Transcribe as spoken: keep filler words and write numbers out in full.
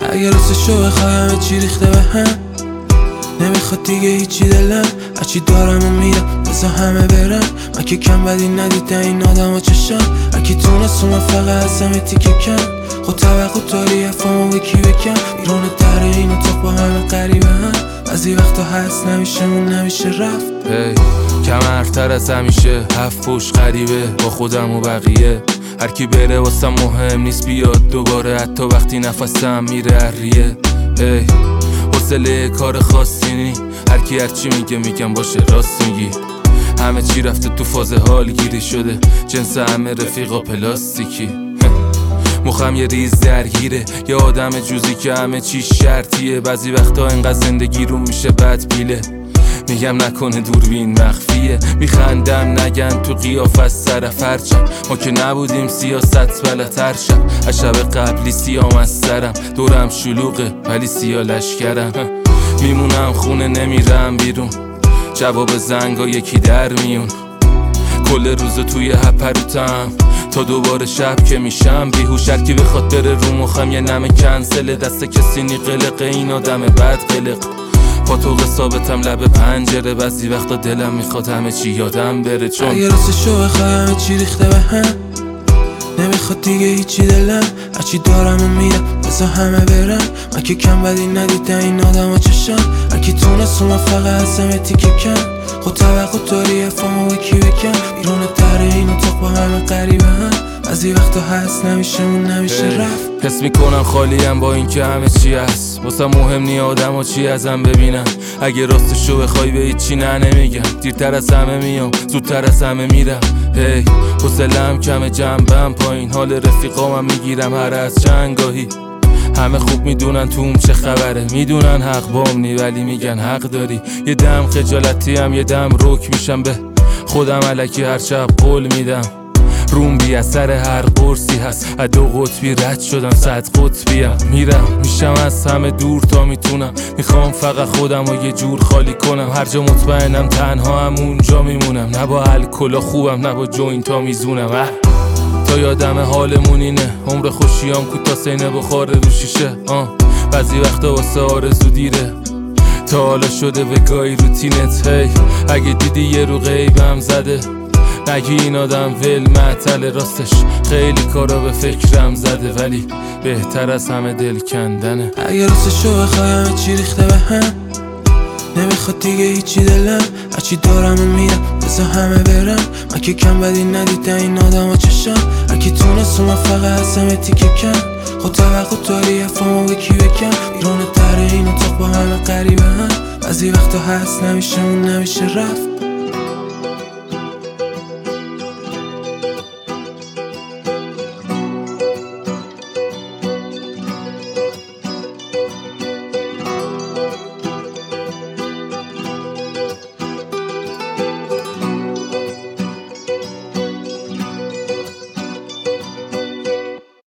اگه راستشو بخوایم چی ریخته به هم، نمیخواد دیگه هیچی دلم، هرچی دارم و میرم بزا همه برم. من که کم بدی ندیدن این آدم و چشم، اکی تونست من فقط از همه تیکه کم. خود توقع داری افامو بکی بکن، بیرون در این اتاق با همه قریبه هم. از این وقتا هست نمیشه مون نمیشه رفت. hey, کمرتر از همیشه هفت پشت غریبه با خودم و بقیه. هر کی بره واسم مهم نیست بیاد دوباره، حتی وقتی نفسم میره اریه. hey, حوصله کار خاصی نی، هر کی هر چی میگه میگم باشه راست میگی. همه چی رفته تو فاز حال گیری شده، جنس همه رفیقا پلاستیکی. مخم یه ریز درگیره، یه آدم جوزی که همه چی شرطیه. بعضی وقتا اینقدر زندگی رو میشه بد پیله، میگم نکنه دوربین مخفیه. میخندم نگن تو قیافه سر فرچم، ما که نبودیم سیاست بلتر شب. از شب قبلی سیام از سرم، دورم شلوغه ولی سیا لشکرم. میمونم خونه نمیرم بیرون، جواب زنگا یکی در میون. کل روز توی هپروتم تا دوباره شب که میشم بیهوش. هر کی بخواد بره رو مخم یه نمه کنسله، دست کسی نی قلقه این آدم بد قلق. پاتوق ثابتم لب پنجره، بعضی وقتا دلم میخواد همه چی یادم بره. چون اگه راستشو بخوایم چی ریخته به هم، نمیخواد دیگه هیچی دلم، هرچی دارم و میرم بزا همه برم. من که کم بدی ندیدن این آدم و چشم، اکی تونست من فقط از همه تیکه کم. خود توقع داری افامو بکی بکن، بیرون در این اتاق با همه قریبه هم. از این وقتا هست نمیشه مون نمیشه رفت. حس میکنم خالیم با این که همه چی هست، واسه مهم نی آدم و چی ازم ببینم. اگه راستشو بخوای به هیچی نه نمیگم، دیرتر از همه میام زودتر از همه میرم. هی حوصله‌ام کمه جنبم پایین، حال رفیقامم میگیرم هر از چندگاهی. همه خوب میدونن توم چه خبره، میدونن حق بام نی ولی میگن حق داری. یه دم خجالتی هم یه دم رک میشم به خودم، الکی هر شب قول میدم. روم بی اثر هر قرصی هست، از دو قطبی رد شدم صد قطبیم. میرم میشم از همه دور تا میتونم، میخوام فقط خودم و یه جور خالی کنم. هر جا مطمئنم تنها هم اونجا میمونم، نه با الکلا خوبم نه با جوینتا میزونم. تا یادم حالمون اینه، عمر خوشیام کوتا سینه بخاره رو شیشه. آه بعضی وقتا واسه آرزو دیره، تا حالا شده به گاهی روتینت. هی اگه دیدی یه رو غیبم زده، نگی این آدم ول معطل، راستش خیلی کارا به فکرم زده، ولی بهتر از همه دل کندنه. اگه راستشو بخوایم چی ریخته به هم، نمیخواد دیگه هیچی دلم، هرچی دارم و میرم بزا همه برم. من که کم بدی ندیدن این آدم و چشم، اکی تونست من فقط از همه تیکه کم. خود توقع داری افامو بکی بکن، بیرون در این اتاق با همه قریبه هم. از این وقتا هست نمیشه مون نمیشه رفت.